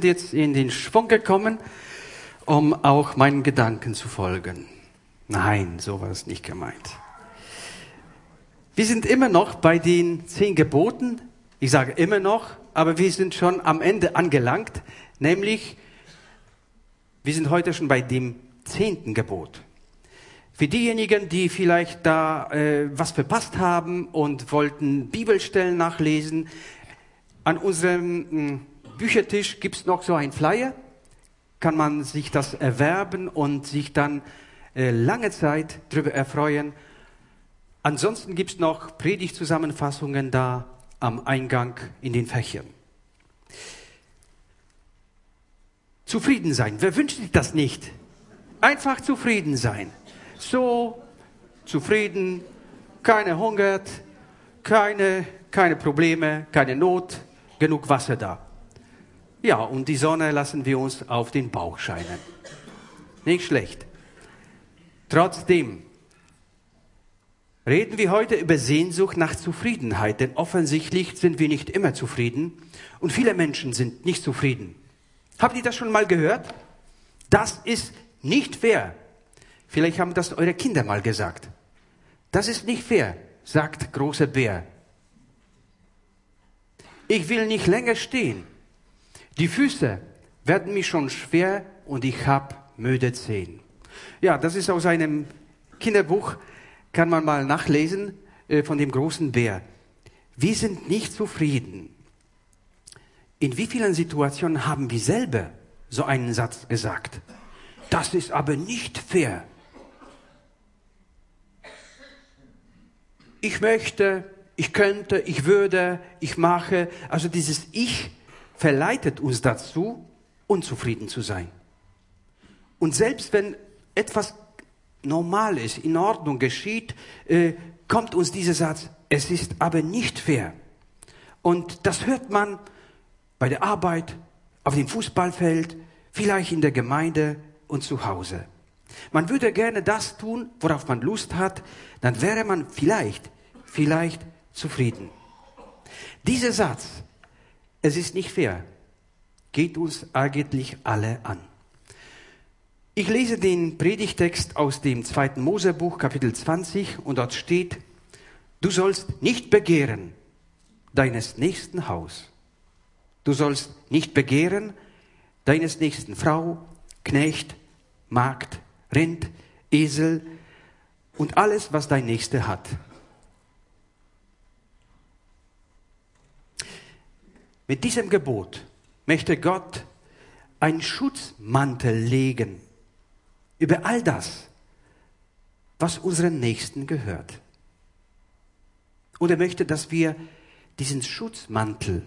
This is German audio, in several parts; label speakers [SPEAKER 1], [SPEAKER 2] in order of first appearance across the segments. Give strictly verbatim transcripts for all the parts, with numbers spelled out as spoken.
[SPEAKER 1] sind jetzt in den Schwung gekommen, um auch meinen Gedanken zu folgen. Nein, so war es nicht gemeint. Wir sind immer noch bei den zehn Geboten. Ich sage immer noch, aber wir sind schon am Ende angelangt, nämlich wir sind heute schon bei dem zehnten Gebot. Für diejenigen, die vielleicht da äh, was verpasst haben und wollten Bibelstellen nachlesen, an unserem mh, Büchertisch gibt es noch so ein Flyer, kann man sich das erwerben und sich dann äh, lange Zeit darüber erfreuen. Ansonsten gibt es noch Predigtzusammenfassungen da am Eingang in den Fächern. Zufrieden sein, wer wünscht sich das nicht? Einfach zufrieden sein. So zufrieden, keine hungert, keine, keine Probleme, keine Not, genug Wasser da. Ja, und die Sonne lassen wir uns auf den Bauch scheinen. Nicht schlecht. Trotzdem reden wir heute über Sehnsucht nach Zufriedenheit, denn offensichtlich sind wir nicht immer zufrieden und viele Menschen sind nicht zufrieden. Habt ihr das schon mal gehört? Das ist nicht fair. Vielleicht haben das eure Kinder mal gesagt. Das ist nicht fair, sagt großer Bär. Ich will nicht länger stehen. Die Füße werden mir schon schwer und ich hab müde Zehen. Ja, das ist aus einem Kinderbuch, kann man mal nachlesen, äh, von dem großen Bär. Wir sind nicht zufrieden. In wie vielen Situationen haben wir selber so einen Satz gesagt? Das ist aber nicht fair. Ich möchte, ich könnte, ich würde, ich mache. Also dieses Ich verleitet uns dazu, unzufrieden zu sein. Und selbst wenn etwas normal ist, in Ordnung geschieht, äh, kommt uns dieser Satz, es ist aber nicht fair. Und das hört man bei der Arbeit, auf dem Fußballfeld, vielleicht in der Gemeinde und zu Hause. Man würde gerne das tun, worauf man Lust hat, dann wäre man vielleicht, vielleicht zufrieden. Dieser Satz, es ist nicht fair, geht uns eigentlich alle an. Ich lese den Predigtext aus dem zweiten Mosebuch, Kapitel zwanzig, und dort steht, du sollst nicht begehren deines nächsten Haus. Du sollst nicht begehren deines nächsten Frau, Knecht, Magd, Rind, Esel und alles, was dein Nächster hat. Mit diesem Gebot möchte Gott einen Schutzmantel legen über all das, was unseren Nächsten gehört. Und er möchte, dass wir diesen Schutzmantel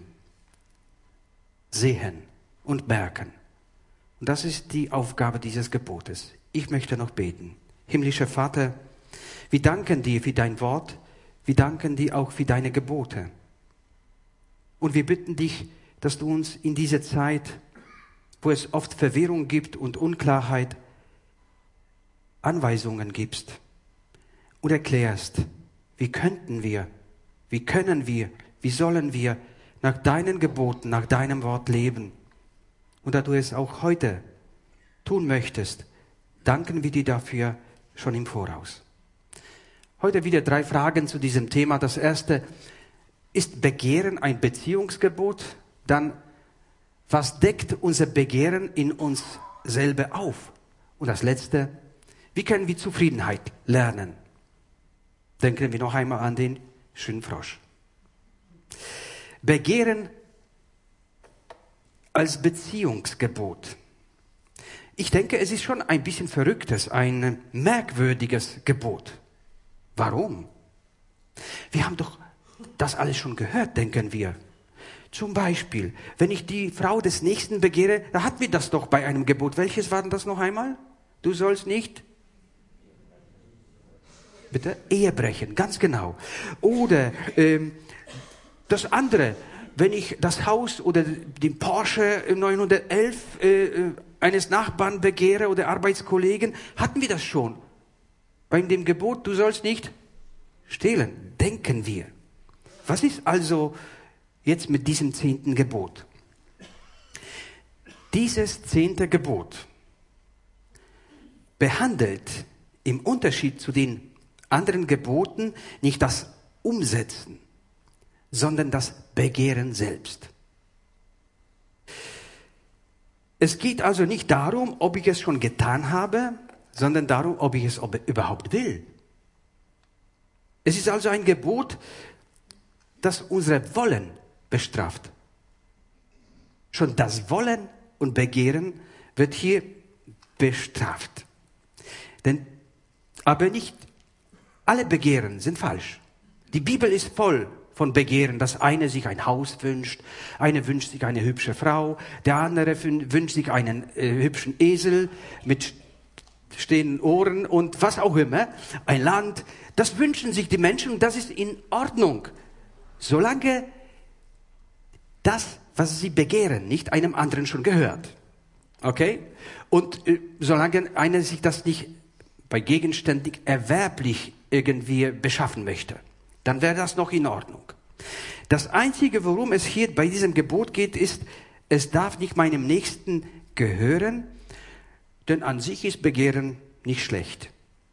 [SPEAKER 1] sehen und merken. Und das ist die Aufgabe dieses Gebotes. Ich möchte noch beten. Himmlischer Vater, wir danken dir für dein Wort, wir danken dir auch für deine Gebote. Und wir bitten dich, dass du uns in dieser Zeit, wo es oft Verwirrung gibt und Unklarheit, Anweisungen gibst und erklärst, wie könnten wir, wie können wir, wie sollen wir nach deinen Geboten, nach deinem Wort leben. Und da du es auch heute tun möchtest, danken wir dir dafür schon im Voraus. Heute wieder drei Fragen zu diesem Thema. Das erste, ist Begehren ein Beziehungsgebot? Dann, was deckt unser Begehren in uns selber auf? Und das letzte, wie können wir Zufriedenheit lernen? Denken wir noch einmal an den schönen Frosch. Begehren als Beziehungsgebot. Ich denke, es ist schon ein bisschen verrücktes, ein merkwürdiges Gebot. Warum? Wir haben doch das alles schon gehört, denken wir. Zum Beispiel, wenn ich die Frau des Nächsten begehre, da hatten wir das doch bei einem Gebot. Welches war denn das noch einmal? Du sollst nicht... Bitte? Ehe brechen, ganz genau. Oder ähm, das andere, wenn ich das Haus oder den Porsche neunhundertelf äh, eines Nachbarn begehre oder Arbeitskollegen, hatten wir das schon. Bei dem Gebot, du sollst nicht stehlen, denken wir. Was ist also jetzt mit diesem zehnten Gebot? Dieses zehnte Gebot behandelt im Unterschied zu den anderen Geboten nicht das Umsetzen, sondern das Begehren selbst. Es geht also nicht darum, ob ich es schon getan habe, sondern darum, ob ich es überhaupt will. Es ist also ein Gebot, das unser Wollen bestraft. Schon das Wollen und Begehren wird hier bestraft. Denn, aber nicht alle Begehren sind falsch. Die Bibel ist voll von Begehren, dass eine sich ein Haus wünscht, eine wünscht sich eine hübsche Frau, der andere wünscht sich einen äh, hübschen Esel mit stehenden Ohren und was auch immer, ein Land. Das wünschen sich die Menschen und das ist in Ordnung, solange das, was sie begehren, nicht einem anderen schon gehört. Okay? Und äh, solange einer sich das nicht bei gegenständig erwerblich irgendwie beschaffen möchte, dann wäre das noch in Ordnung. Das Einzige, worum es hier bei diesem Gebot geht, ist, es darf nicht meinem Nächsten gehören, denn an sich ist Begehren nicht schlecht.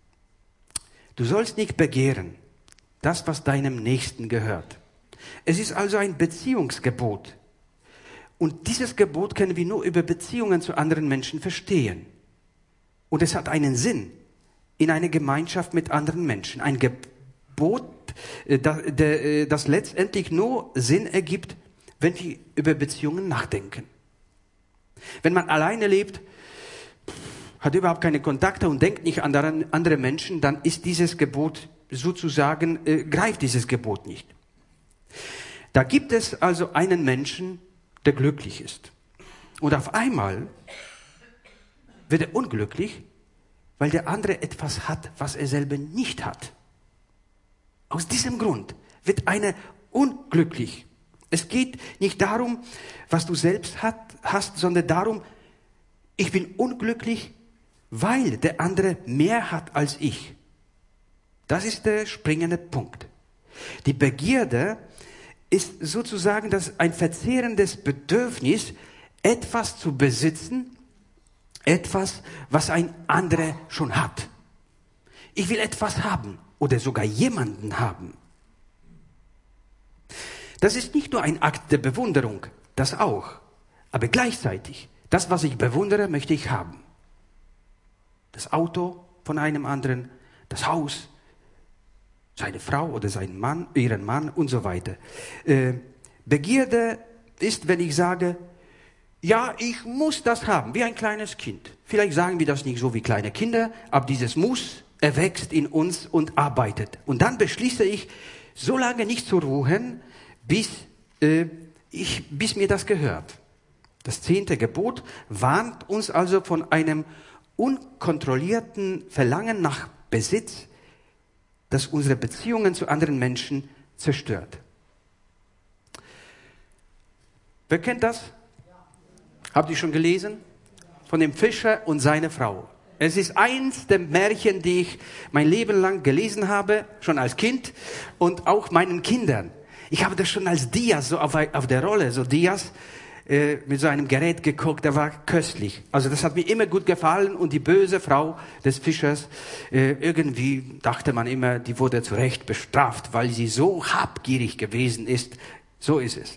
[SPEAKER 1] Du sollst nicht begehren, das, was deinem Nächsten gehört. Es ist also ein Beziehungsgebot. Und dieses Gebot können wir nur über Beziehungen zu anderen Menschen verstehen. Und es hat einen Sinn in einer Gemeinschaft mit anderen Menschen. Ein Gebot, das letztendlich nur Sinn ergibt, wenn wir über Beziehungen nachdenken. Wenn man alleine lebt, hat überhaupt keine Kontakte und denkt nicht an andere Menschen, dann ist dieses Gebot sozusagen, äh, greift dieses Gebot nicht. Da gibt es also einen Menschen, der glücklich ist. Und auf einmal wird er unglücklich, weil der andere etwas hat, was er selber nicht hat. Aus diesem Grund wird einer unglücklich. Es geht nicht darum, was du selbst hat, hast, sondern darum, ich bin unglücklich, weil der andere mehr hat als ich. Das ist der springende Punkt. Die Begierde ist sozusagen das ein verzehrendes Bedürfnis, etwas zu besitzen, etwas, was ein anderer schon hat. Ich will etwas haben oder sogar jemanden haben. Das ist nicht nur ein Akt der Bewunderung, das auch, aber gleichzeitig, das, was ich bewundere, möchte ich haben. Das Auto von einem anderen, das Haus, seine Frau oder seinen Mann, ihren Mann und so weiter. Äh, Begierde ist, wenn ich sage, ja, ich muss das haben, wie ein kleines Kind. Vielleicht sagen wir das nicht so wie kleine Kinder, aber dieses Muss erwächst in uns und arbeitet. Und dann beschließe ich, so lange nicht zu ruhen, bis, äh, ich, bis mir das gehört. Das zehnte Gebot warnt uns also von einem unkontrollierten Verlangen nach Besitz, das unsere Beziehungen zu anderen Menschen zerstört. Wer kennt das? Habt ihr schon gelesen? Von dem Fischer und seiner Frau. Es ist eins der Märchen, die ich mein Leben lang gelesen habe, schon als Kind und auch meinen Kindern. Ich habe das schon als Dias, so auf, auf der Rolle, so Dias, äh, mit so einem Gerät geguckt, der war köstlich. Also das hat mir immer gut gefallen und die böse Frau des Fischers, äh, irgendwie dachte man immer, die wurde zu Recht bestraft, weil sie so habgierig gewesen ist. So ist es.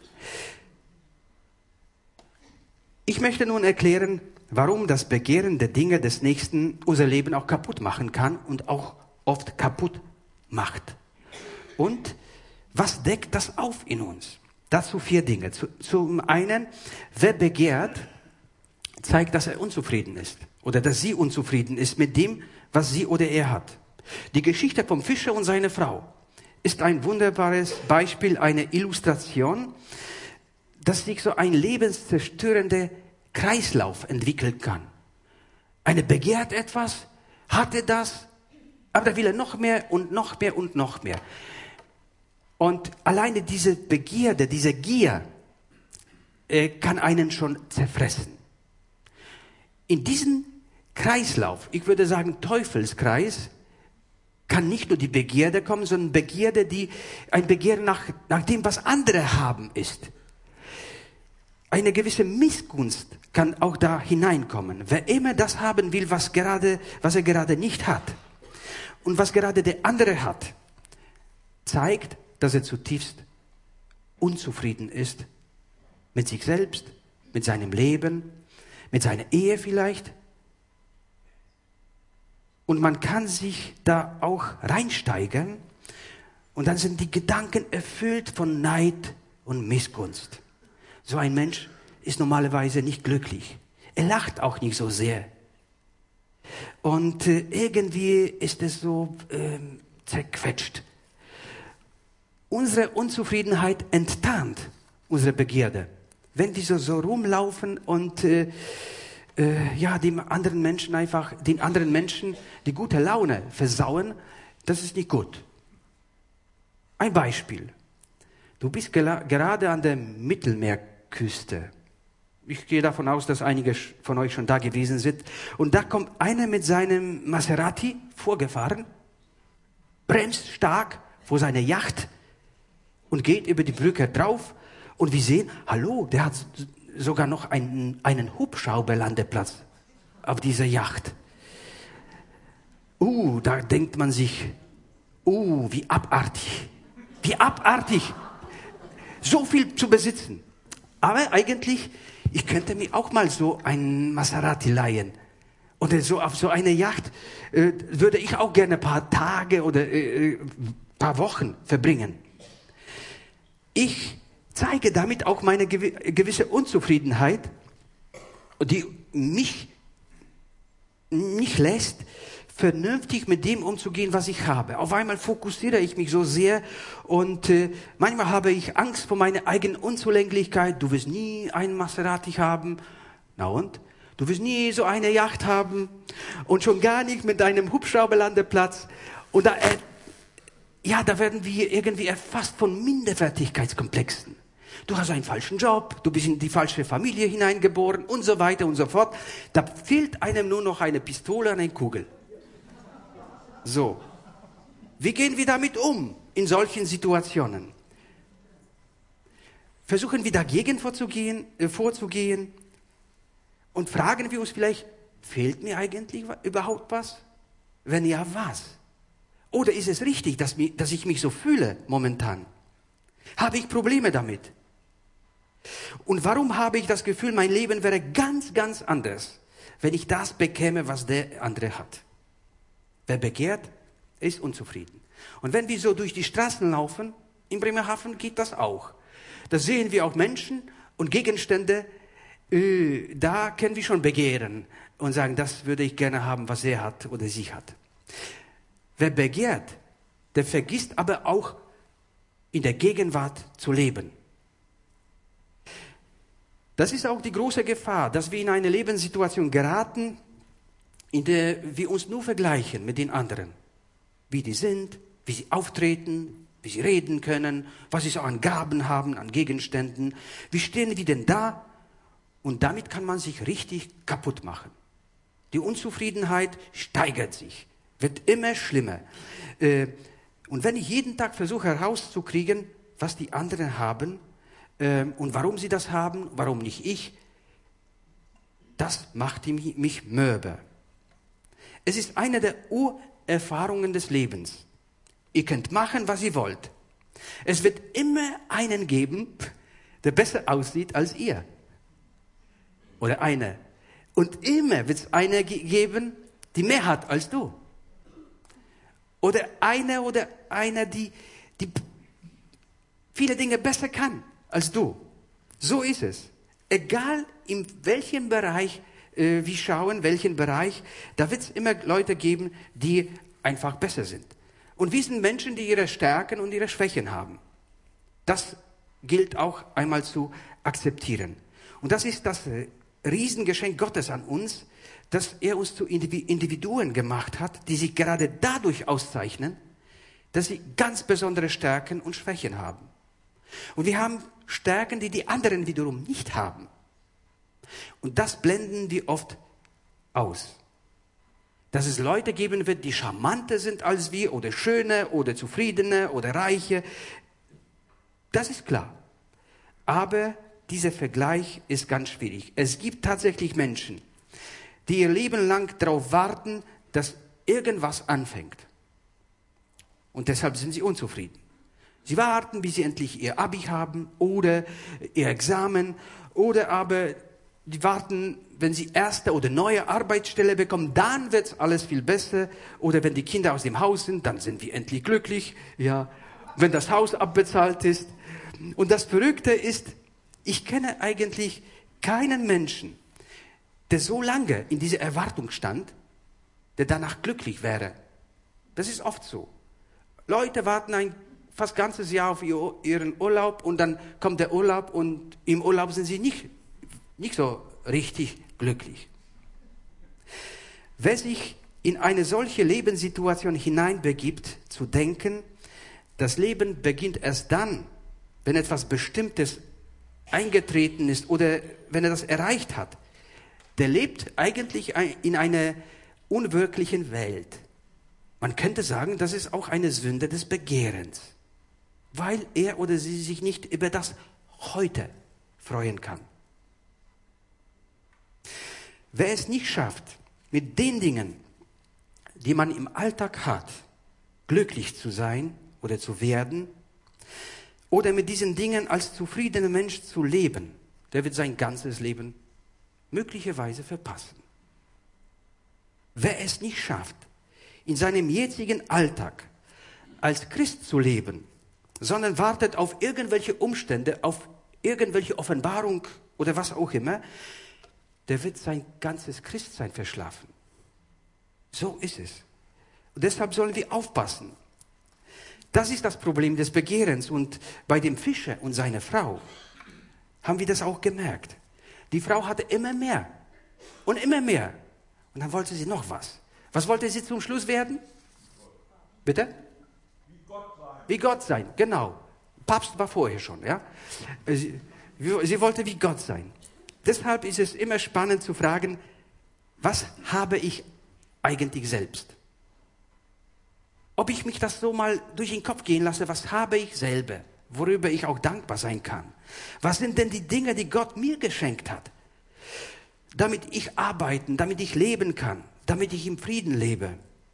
[SPEAKER 1] Ich möchte nun erklären, warum das Begehren der Dinge des Nächsten unser Leben auch kaputt machen kann und auch oft kaputt macht. Und was deckt das auf in uns? Dazu vier Dinge. Zum einen, wer begehrt, zeigt, dass er unzufrieden ist oder dass sie unzufrieden ist mit dem, was sie oder er hat. Die Geschichte vom Fischer und seiner Frau ist ein wunderbares Beispiel, eine Illustration, dass sich so ein lebenszerstörender Kreislauf entwickeln kann. Einer begehrt etwas, hatte das, aber da will er noch mehr und noch mehr und noch mehr. Und alleine diese Begierde, diese Gier äh, kann einen schon zerfressen. In diesen Kreislauf, ich würde sagen Teufelskreis, kann nicht nur die Begierde kommen, sondern Begierde, die ein Begehren nach, nach dem, was andere haben, ist. Eine gewisse Missgunst kann auch da hineinkommen. Wer immer das haben will, was gerade, was er gerade nicht hat und was gerade der andere hat, zeigt, dass er zutiefst unzufrieden ist mit sich selbst, mit seinem Leben, mit seiner Ehe vielleicht. Und man kann sich da auch reinsteigern und dann sind die Gedanken erfüllt von Neid und Missgunst. So ein Mensch ist normalerweise nicht glücklich. Er lacht auch nicht so sehr. Und äh, irgendwie ist es so äh, zerquetscht. Unsere Unzufriedenheit enttarnt unsere Begierde. Wenn wir so, so rumlaufen und äh, äh, ja, dem anderen Menschen einfach, den anderen Menschen die gute Laune versauen, das ist nicht gut. Ein Beispiel. Du bist gela- gerade an der Mittelmeerküste. Ich gehe davon aus, dass einige von euch schon da gewesen sind. Und da kommt einer mit seinem Maserati vorgefahren, bremst stark vor seiner Yacht und geht über die Brücke drauf. Und wir sehen, hallo, der hat sogar noch einen, einen Hubschrauberlandeplatz auf dieser Yacht. Uh, da denkt man sich, uh, wie abartig, wie abartig, so viel zu besitzen. Aber eigentlich, ich könnte mir auch mal so einen Maserati leihen. Oder so auf so eine Yacht äh, würde ich auch gerne ein paar Tage oder äh, ein paar Wochen verbringen. Ich zeige damit auch meine gewisse Unzufriedenheit, die mich nicht lässt, vernünftig mit dem umzugehen, was ich habe. Auf einmal fokussiere ich mich so sehr und äh, manchmal habe ich Angst vor meiner eigenen Unzulänglichkeit. Du wirst nie einen Maserati haben. Na und? Du wirst nie so eine Yacht haben und schon gar nicht mit einem Hubschrauberlandeplatz. Und da, äh, ja, da werden wir irgendwie erfasst von Minderwertigkeitskomplexen. Du hast einen falschen Job, du bist in die falsche Familie hineingeboren und so weiter und so fort. Da fehlt einem nur noch eine Pistole und eine Kugel. So, wie gehen wir damit um in solchen Situationen? Versuchen wir dagegen vorzugehen, äh, vorzugehen und fragen wir uns vielleicht, fehlt mir eigentlich überhaupt was? Wenn ja, was? Oder ist es richtig, dass, mir, dass ich mich so fühle momentan? Habe ich Probleme damit? Und warum habe ich das Gefühl, mein Leben wäre ganz, ganz anders, wenn ich das bekäme, was der andere hat? Wer begehrt, ist unzufrieden. Und wenn wir so durch die Straßen laufen, in Bremerhaven geht das auch. Da sehen wir auch Menschen und Gegenstände, äh, da können wir schon begehren und sagen, das würde ich gerne haben, was er hat oder sie hat. Wer begehrt, der vergisst aber auch in der Gegenwart zu leben. Das ist auch die große Gefahr, dass wir in eine Lebenssituation geraten, in der wir uns nur vergleichen mit den anderen. Wie die sind, wie sie auftreten, wie sie reden können, was sie so an Gaben haben, an Gegenständen. Wie stehen wir denn da? Und damit kann man sich richtig kaputt machen. Die Unzufriedenheit steigert sich, wird immer schlimmer. Und wenn ich jeden Tag versuche herauszukriegen, was die anderen haben und warum sie das haben, warum nicht ich, das macht mich mürbe. Es ist eine der Urerfahrungen des Lebens. Ihr könnt machen, was ihr wollt. Es wird immer einen geben, der besser aussieht als ihr. Oder eine. Und immer wird es eine geben, die mehr hat als du. Oder eine oder einer, die, die viele Dinge besser kann als du. So ist es. Egal in welchem Bereich äh, wir schauen, welchen Bereich, da wird es immer Leute geben, die einfach besser sind. Und wir sind Menschen, die ihre Stärken und ihre Schwächen haben. Das gilt auch einmal zu akzeptieren. Und das ist das Riesengeschenk Gottes an uns, dass er uns zu Individuen gemacht hat, die sich gerade dadurch auszeichnen, dass sie ganz besondere Stärken und Schwächen haben. Und wir haben Stärken, die die anderen wiederum nicht haben. Und das blenden wir oft aus. Dass es Leute geben wird, die charmanter sind als wir oder schöner oder zufriedener oder reicher. Das ist klar. Aber dieser Vergleich ist ganz schwierig. Es gibt tatsächlich Menschen, die ihr Leben lang darauf warten, dass irgendwas anfängt. Und deshalb sind sie unzufrieden. Sie warten, bis sie endlich ihr Abi haben oder ihr Examen oder aber die warten, wenn sie erste oder neue Arbeitsstelle bekommen, dann wird alles viel besser. Oder wenn die Kinder aus dem Haus sind, dann sind wir endlich glücklich. Ja, wenn das Haus abbezahlt ist. Und das Verrückte ist, ich kenne eigentlich keinen Menschen, der so lange in dieser Erwartung stand, der danach glücklich wäre. Das ist oft so. Leute warten ein fast ganzes Jahr auf ihren Urlaub und dann kommt der Urlaub und im Urlaub sind sie nicht, nicht so richtig glücklich. Wer sich in eine solche Lebenssituation hineinbegibt, zu denken, das Leben beginnt erst dann, wenn etwas Bestimmtes eingetreten ist oder wenn er das erreicht hat, der lebt eigentlich in einer unwirklichen Welt. Man könnte sagen, das ist auch eine Sünde des Begehrens, weil er oder sie sich nicht über das Heute freuen kann. Wer es nicht schafft, mit den Dingen, die man im Alltag hat, glücklich zu sein oder zu werden, oder mit diesen Dingen als zufriedener Mensch zu leben, der wird sein ganzes Leben möglicherweise verpassen. Wer es nicht schafft, in seinem jetzigen Alltag als Christ zu leben, sondern wartet auf irgendwelche Umstände, auf irgendwelche Offenbarung oder was auch immer, der wird sein ganzes Christsein verschlafen. So ist es. Und deshalb sollen wir aufpassen. Das ist das Problem des Begehrens. Und bei dem Fischer und seiner Frau haben wir das auch gemerkt. Die Frau hatte immer mehr und immer mehr. Und dann wollte sie noch was. Was wollte sie zum Schluss werden? Bitte?
[SPEAKER 2] Wie Gott sein.
[SPEAKER 1] Wie Gott sein, genau. Papst war vorher schon, ja. Sie, sie wollte wie Gott sein. Deshalb ist es immer spannend zu fragen, was habe ich eigentlich selbst? Ob ich mich das so mal durch den Kopf gehen lasse, was habe ich selber, worüber ich auch dankbar sein kann? Was sind denn die Dinge, die Gott mir geschenkt hat? Damit ich arbeiten, damit ich leben kann, damit ich im Frieden lebe.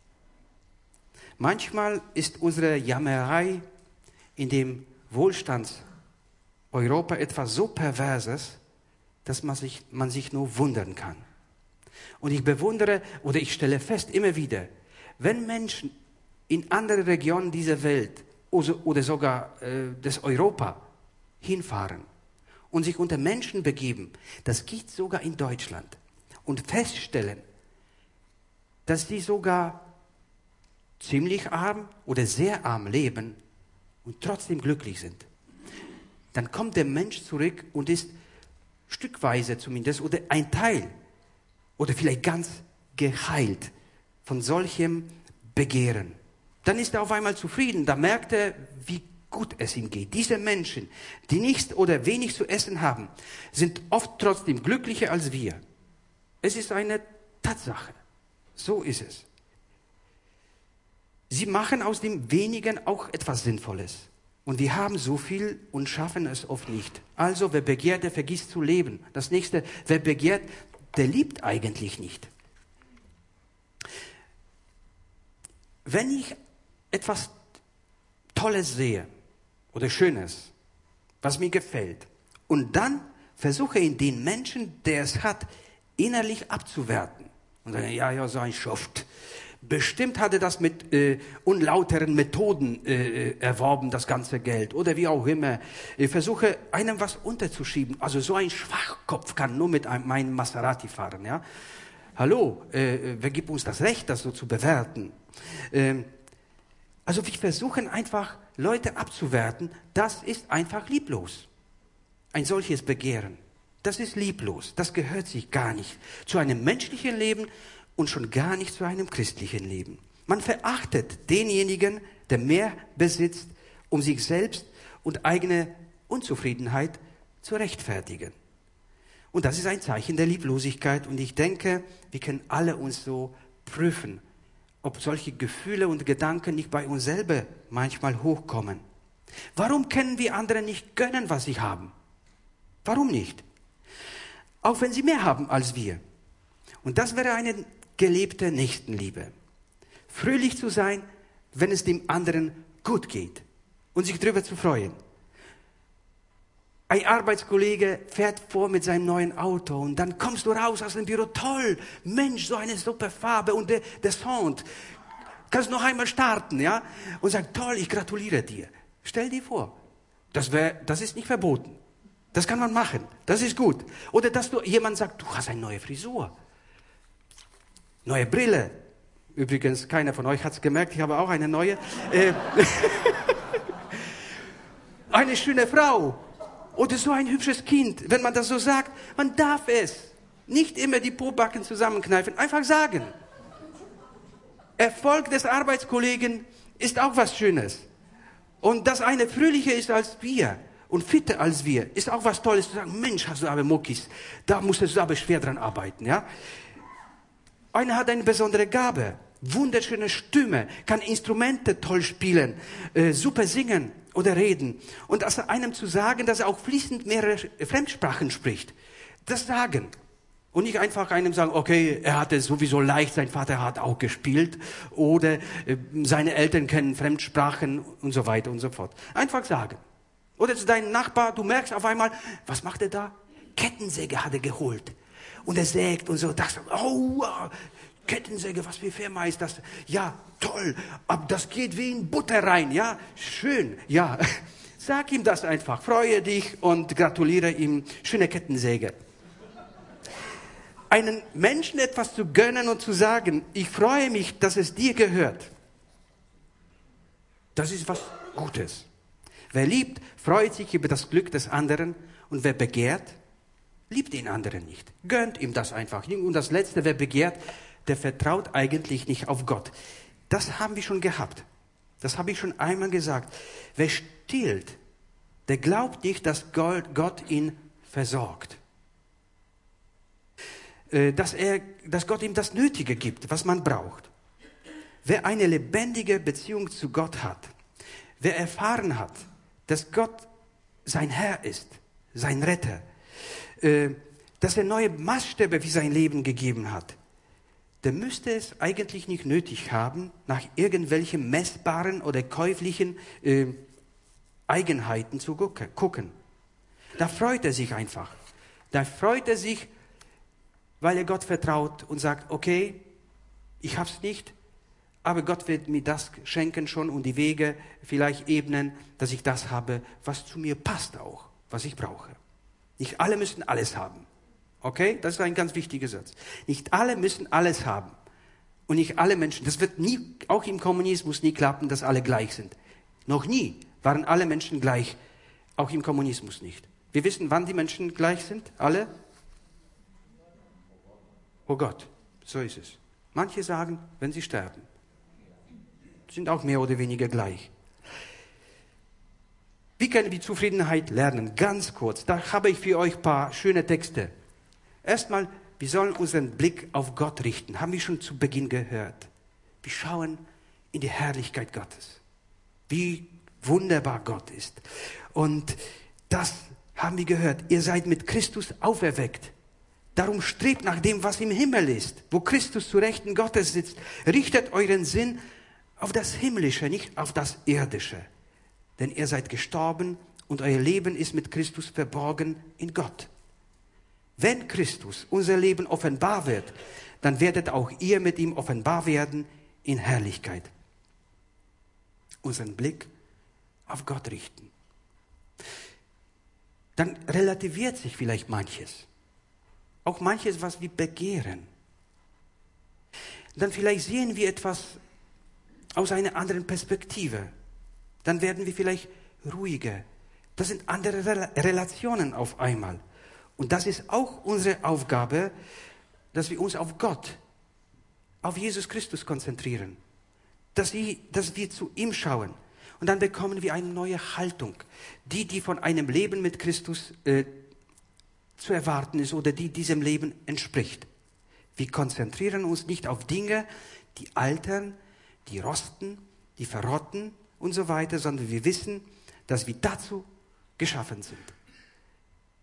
[SPEAKER 1] Manchmal ist unsere Jammerei in dem Wohlstands-Europa etwas so Perverses, dass man sich, man sich nur wundern kann. Und ich bewundere oder ich stelle fest immer wieder, wenn Menschen in andere Regionen dieser Welt oder sogar äh, des Europa hinfahren und sich unter Menschen begeben, das geht sogar in Deutschland, und feststellen, dass die sogar ziemlich arm oder sehr arm leben und trotzdem glücklich sind. Dann kommt der Mensch zurück und ist stückweise zumindest oder ein Teil oder vielleicht ganz geheilt von solchem Begehren. Dann ist er auf einmal zufrieden, da merkt er, wie gut es ihm geht. Diese Menschen, die nichts oder wenig zu essen haben, sind oft trotzdem glücklicher als wir. Es ist eine Tatsache. So ist es. Sie machen aus dem Wenigen auch etwas Sinnvolles. Und wir haben so viel und schaffen es oft nicht. Also, wer begehrt, der vergisst zu leben. Das nächste, wer begehrt, der liebt eigentlich nicht. Wenn ich etwas Tolles sehe oder Schönes, was mir gefällt, und dann versuche ich den Menschen, der es hat, innerlich abzuwerten. Und sage, ja, ja, so ein Schuft. Bestimmt hat er das mit äh, unlauteren Methoden äh, erworben, das ganze Geld. Oder wie auch immer. Ich versuche, einem was unterzuschieben. Also so ein Schwachkopf kann nur mit einem, meinem Maserati fahren. Ja? Hallo, äh, wer gibt uns das Recht, das so zu bewerten? Ähm, also wir versuchen einfach, Leute abzuwerten. Das ist einfach lieblos. Ein solches Begehren. Das ist lieblos. Das gehört sich gar nicht zu einem menschlichen Leben und schon gar nicht zu einem christlichen Leben. Man verachtet denjenigen, der mehr besitzt, um sich selbst und eigene Unzufriedenheit zu rechtfertigen. Und das ist ein Zeichen der Lieblosigkeit. Und ich denke, wir können alle uns so prüfen, ob solche Gefühle und Gedanken nicht bei uns selber manchmal hochkommen. Warum können wir anderen nicht gönnen, was sie haben? Warum nicht? Auch wenn sie mehr haben als wir. Und das wäre eine gelebte Nächstenliebe. Fröhlich zu sein, wenn es dem anderen gut geht und sich darüber zu freuen. Ein Arbeitskollege fährt vor mit seinem neuen Auto und dann kommst du raus aus dem Büro, toll, Mensch, so eine super Farbe und der, der Sound. Kannst noch einmal starten, ja? Und sagt, toll, ich gratuliere dir. Stell dir vor, das, wär, das ist nicht verboten. Das kann man machen, das ist gut. Oder dass du jemand sagt, du hast eine neue Frisur, neue Brille. Übrigens, keiner von euch hat es gemerkt, ich habe auch eine neue. Äh, eine schöne Frau. Oder so ein hübsches Kind, wenn man das so sagt, man darf es. Nicht immer die Pobacken zusammenkneifen, einfach sagen. Erfolg des Arbeitskollegen ist auch was Schönes. Und dass eine fröhlicher ist als wir und fitter als wir, ist auch was Tolles zu sagen, Mensch, hast du aber Muckis, da musstest du aber schwer dran arbeiten, ja. Einer hat eine besondere Gabe, wunderschöne Stimme, kann Instrumente toll spielen, äh, super singen oder reden. Und also einem zu sagen, dass er auch fließend mehrere Fremdsprachen spricht. Das sagen. Und nicht einfach einem sagen, okay, er hatte sowieso leicht, sein Vater hat auch gespielt. Oder äh, seine Eltern kennen Fremdsprachen und so weiter und so fort. Einfach sagen. Oder zu deinem Nachbar, du merkst auf einmal, was macht er da? Kettensäge hat er geholt. Und er sägt und so. Das, oh, Kettensäge, was für Firma ist das? Ja, toll, aber das geht wie in Butter rein, ja, schön, ja. Sag ihm das einfach, freue dich und gratuliere ihm, schöne Kettensäge. Einen Menschen etwas zu gönnen und zu sagen, ich freue mich, dass es dir gehört, das ist was Gutes. Wer liebt, freut sich über das Glück des anderen und wer begehrt, liebt den anderen nicht. Gönnt ihm das einfach. Und das Letzte, wer begehrt, der vertraut eigentlich nicht auf Gott. Das haben wir schon gehabt. Das habe ich schon einmal gesagt. Wer stillt, der glaubt nicht, dass Gott ihn versorgt. Dass, er, dass Gott ihm das Nötige gibt, was man braucht. Wer eine lebendige Beziehung zu Gott hat, wer erfahren hat, dass Gott sein Herr ist, sein Retter, dass er neue Maßstäbe für sein Leben gegeben hat, der müsste es eigentlich nicht nötig haben, nach irgendwelchen messbaren oder käuflichen äh, Eigenheiten zu gucken. Da freut er sich einfach. Da freut er sich, weil er Gott vertraut und sagt, okay, ich hab's nicht, aber Gott wird mir das schenken schon und die Wege vielleicht ebnen, dass ich das habe, was zu mir passt auch, was ich brauche. Nicht alle müssen alles haben. Okay? Das ist ein ganz wichtiger Satz. Nicht alle müssen alles haben. Und nicht alle Menschen, das wird nie, auch im Kommunismus nie klappen, dass alle gleich sind. Noch nie waren alle Menschen gleich. Auch im Kommunismus nicht. Wir wissen, wann die Menschen gleich sind. Alle? Oh Gott, so ist es. Manche sagen, wenn sie sterben. Sind auch mehr oder weniger gleich. Wie können wir Zufriedenheit lernen? Ganz kurz. Da habe ich für euch ein paar schöne Texte. Erstmal, wir sollen unseren Blick auf Gott richten. Haben wir schon zu Beginn gehört. Wir schauen in die Herrlichkeit Gottes. Wie wunderbar Gott ist. Und das haben wir gehört. Ihr seid mit Christus auferweckt. Darum strebt nach dem, was im Himmel ist, wo Christus zu Rechten Gottes sitzt. Richtet euren Sinn auf das Himmlische, nicht auf das Irdische. Denn ihr seid gestorben und euer Leben ist mit Christus verborgen in Gott. Wenn Christus unser Leben offenbar wird, dann werdet auch ihr mit ihm offenbar werden in Herrlichkeit. Unseren Blick auf Gott richten. Dann relativiert sich vielleicht manches. Auch manches, was wir begehren. Dann vielleicht sehen wir etwas aus einer anderen Perspektive. Dann werden wir vielleicht ruhiger. Das sind andere Relationen auf einmal. Und das ist auch unsere Aufgabe, dass wir uns auf Gott, auf Jesus Christus konzentrieren. Dass wir, dass wir zu ihm schauen. Und dann bekommen wir eine neue Haltung. Die, die von einem Leben mit Christus äh, zu erwarten ist oder die diesem Leben entspricht. Wir konzentrieren uns nicht auf Dinge, die altern, die rosten, die verrotten und so weiter, sondern wir wissen, dass wir dazu geschaffen sind.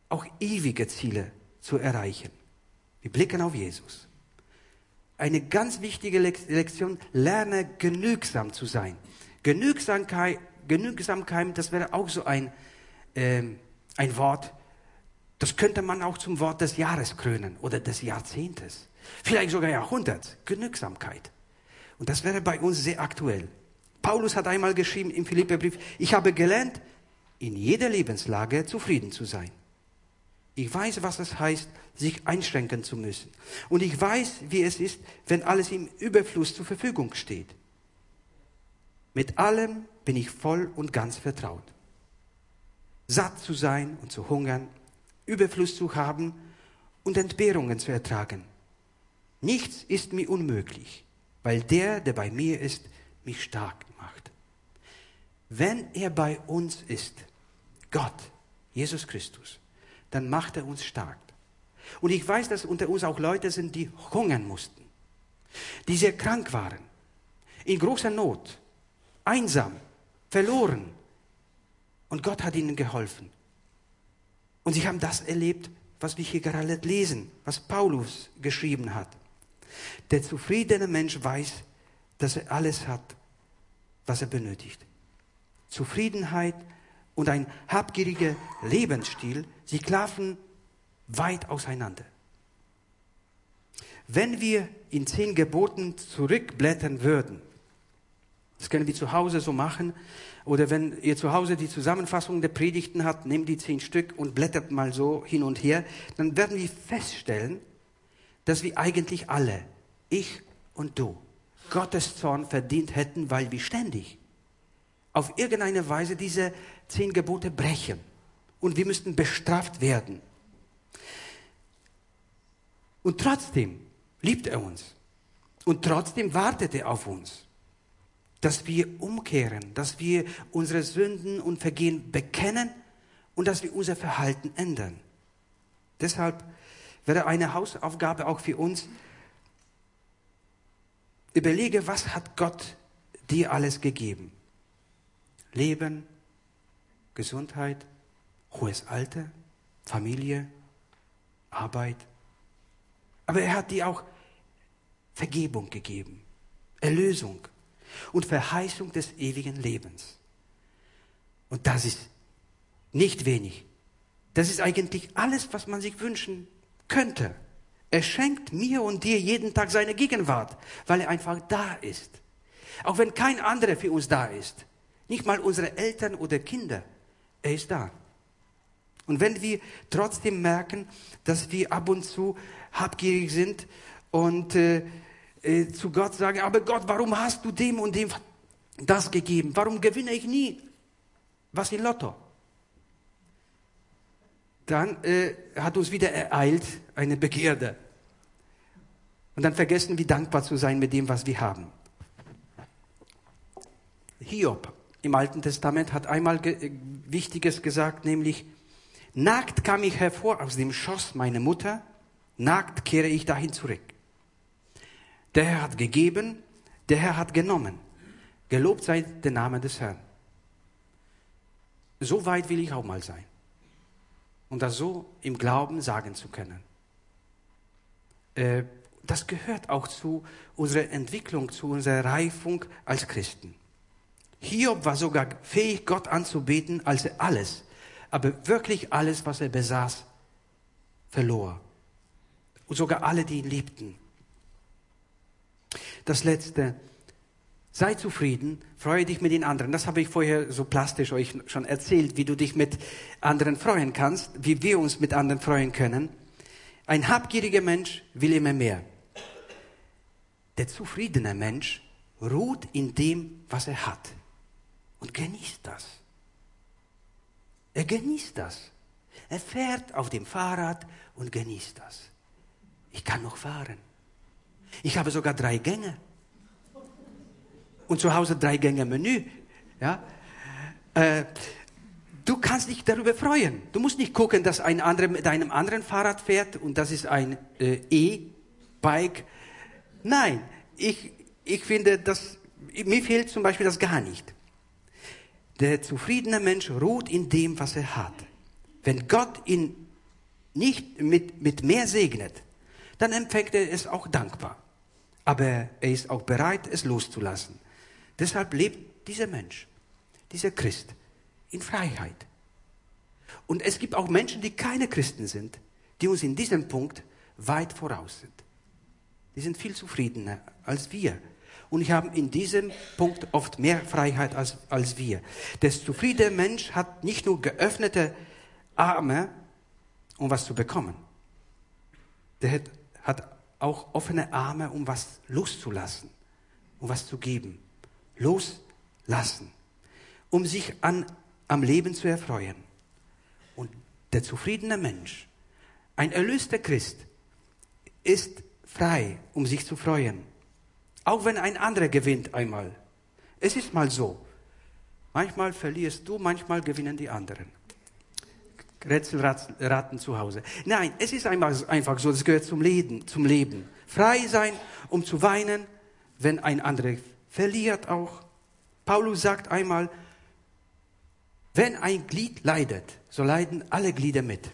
[SPEAKER 1] auch ewige Ziele zu erreichen. Wir blicken auf Jesus. Eine ganz wichtige Lektion, lerne genügsam zu sein. Genügsamkeit, Genügsamkeit, das wäre auch so ein, äh, ein Wort, das könnte man auch zum Wort des Jahres krönen oder des Jahrzehntes. Vielleicht sogar Jahrhunderts. Genügsamkeit. Und das wäre bei uns sehr aktuell. Paulus hat einmal geschrieben im Philipperbrief, ich habe gelernt, in jeder Lebenslage zufrieden zu sein. Ich weiß, was es heißt, sich einschränken zu müssen. Und ich weiß, wie es ist, wenn alles im Überfluss zur Verfügung steht. Mit allem bin ich voll und ganz vertraut. Satt zu sein und zu hungern, Überfluss zu haben und Entbehrungen zu ertragen. Nichts ist mir unmöglich, weil der, der bei mir ist, mich stark macht. Wenn er bei uns ist, Gott, Jesus Christus, dann macht er uns stark. Und ich weiß, dass unter uns auch Leute sind, die hungern mussten, die sehr krank waren, in großer Not, einsam, verloren. Und Gott hat ihnen geholfen. Und sie haben das erlebt, was wir hier gerade lesen, was Paulus geschrieben hat. Der zufriedene Mensch weiß, dass er alles hat, was er benötigt. Zufriedenheit und ein habgieriger Lebensstil, sie klaffen weit auseinander. Wenn wir in zehn Geboten zurückblättern würden, das können wir zu Hause so machen, oder wenn ihr zu Hause die Zusammenfassung der Predigten habt, nehmt die zehn Stück und blättert mal so hin und her, dann werden wir feststellen, dass wir eigentlich alle, ich und du, Gottes Zorn verdient hätten, weil wir ständig auf irgendeine Weise diese zehn Gebote brechen. Und wir müssten bestraft werden. Und trotzdem liebt er uns. Und trotzdem wartet er auf uns, dass wir umkehren, dass wir unsere Sünden und Vergehen bekennen und dass wir unser Verhalten ändern. Deshalb wäre eine Hausaufgabe auch für uns, überlege, was hat Gott dir alles gegeben? Leben, Gesundheit, hohes Alter, Familie, Arbeit. Aber er hat dir auch Vergebung gegeben, Erlösung und Verheißung des ewigen Lebens. Und das ist nicht wenig. Das ist eigentlich alles, was man sich wünschen könnte. Er schenkt mir und dir jeden Tag seine Gegenwart, weil er einfach da ist. Auch wenn kein anderer für uns da ist. Nicht mal unsere Eltern oder Kinder. Er ist da. Und wenn wir trotzdem merken, dass wir ab und zu habgierig sind und äh, äh, zu Gott sagen, aber Gott, warum hast du dem und dem das gegeben? Warum gewinne ich nie was in Lotto? Dann äh, hat uns wieder ereilt eine Begierde. Und dann vergessen wir dankbar zu sein mit dem, was wir haben. Hiob im Alten Testament hat einmal ge- Wichtiges gesagt, nämlich, nackt kam ich hervor aus dem Schoß meiner Mutter, nackt kehre ich dahin zurück. Der Herr hat gegeben, der Herr hat genommen. Gelobt sei der Name des Herrn. So weit will ich auch mal sein. Und das so im Glauben sagen zu können. Äh, das gehört auch zu unserer Entwicklung, zu unserer Reifung als Christen. Hiob war sogar fähig, Gott anzubeten, als er alles, aber wirklich alles, was er besaß, verlor. Und sogar alle, die ihn liebten. Das Letzte, sei zufrieden, freue dich mit den anderen. Das habe ich vorher so plastisch euch schon erzählt, wie du dich mit anderen freuen kannst, wie wir uns mit anderen freuen können. Ein habgieriger Mensch will immer mehr. Der zufriedene Mensch ruht in dem, was er hat und genießt das. Er genießt das. Er fährt auf dem Fahrrad und genießt das. Ich kann noch fahren. Ich habe sogar drei Gänge. Und zu Hause drei Gänge Menü. Ja? Äh, du kannst dich darüber freuen. Du musst nicht gucken, dass ein anderer mit einem anderen Fahrrad fährt und das ist ein äh, E-Bike. Nein, ich, ich finde, das, mir fehlt zum Beispiel das gar nicht. Der zufriedene Mensch ruht in dem, was er hat. Wenn Gott ihn nicht mit, mit mehr segnet, dann empfängt er es auch dankbar. Aber er ist auch bereit, es loszulassen. Deshalb lebt dieser Mensch, dieser Christ, in Freiheit. Und es gibt auch Menschen, die keine Christen sind, die uns in diesem Punkt weit voraus sind. Die sind viel zufriedener als wir. Und die haben in diesem Punkt oft mehr Freiheit als, als wir. Der zufriedene Mensch hat nicht nur geöffnete Arme, um was zu bekommen. Der hat, hat auch offene Arme, um was loszulassen, um was zu geben. Loslassen, um sich an, am Leben zu erfreuen. Und der zufriedene Mensch, ein erlöster Christ, ist frei, um sich zu freuen. Auch wenn ein anderer gewinnt einmal. Es ist mal so. Manchmal verlierst du, manchmal gewinnen die anderen. Rätselraten zu Hause. Nein, es ist einfach so, das gehört zum Leben, zum Leben. Frei sein, um zu weinen, wenn ein anderer verliert auch. Paulus sagt einmal, wenn ein Glied leidet, so leiden alle Glieder mit.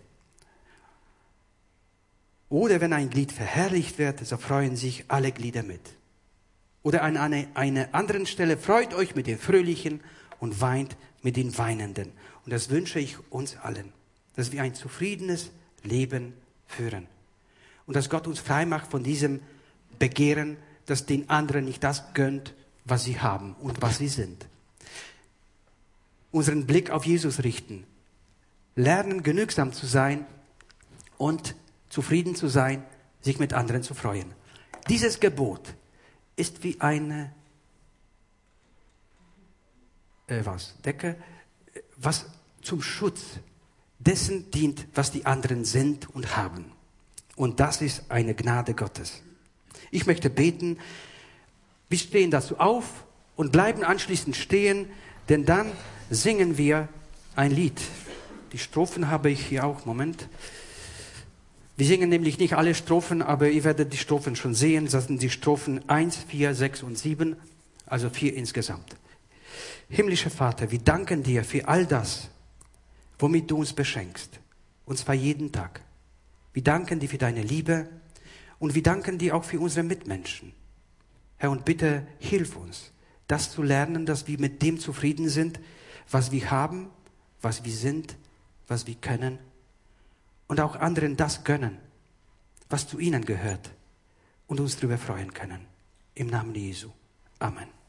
[SPEAKER 1] Oder wenn ein Glied verherrlicht wird, so freuen sich alle Glieder mit. Oder an einer eine anderen Stelle, freut euch mit den Fröhlichen und weint mit den Weinenden. Und das wünsche ich uns allen, dass wir ein zufriedenes Leben führen. Und dass Gott uns frei macht von diesem Begehren, dass den anderen nicht das gönnt, was sie haben und was sie sind. Unseren Blick auf Jesus richten. Lernen, genügsam zu sein und zufrieden zu sein, sich mit anderen zu freuen. Dieses Gebot ist wie eine äh, was, Decke, was zum Schutz dessen dient, was die anderen sind und haben. Und das ist eine Gnade Gottes. Ich möchte beten, wir stehen dazu auf und bleiben anschließend stehen, denn dann singen wir ein Lied. Die Strophen habe ich hier auch, Moment. Wir singen nämlich nicht alle Strophen, aber ihr werdet die Strophen schon sehen. Das sind die Strophen eins, vier, sechs und sieben, also vier insgesamt. Himmlischer Vater, wir danken dir für all das, womit du uns beschenkst, und zwar jeden Tag. Wir danken dir für deine Liebe und wir danken dir auch für unsere Mitmenschen. Herr, und bitte hilf uns, das zu lernen, dass wir mit dem zufrieden sind, was wir haben, was wir sind, was wir können, und auch anderen das gönnen, was zu ihnen gehört, und uns darüber freuen können. Im Namen Jesu. Amen.